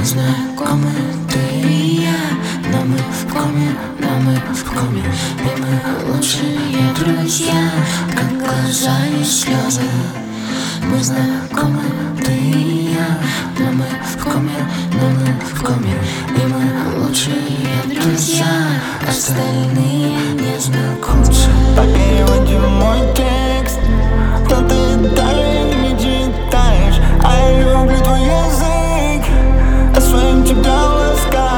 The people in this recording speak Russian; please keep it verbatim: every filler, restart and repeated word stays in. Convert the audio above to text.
знакомы, ты и я, но мы в коме, но мы в коме. И мы лучшие друзья, как глаза и слезы. Мы знакомы, ты и я, но мы в коме, но мы в коме. И мы лучшие друзья, остальные незнакомцы. По переводе мой текст, но ты далее не читаешь. А я люблю твой язык, а своим тебя ласкаю.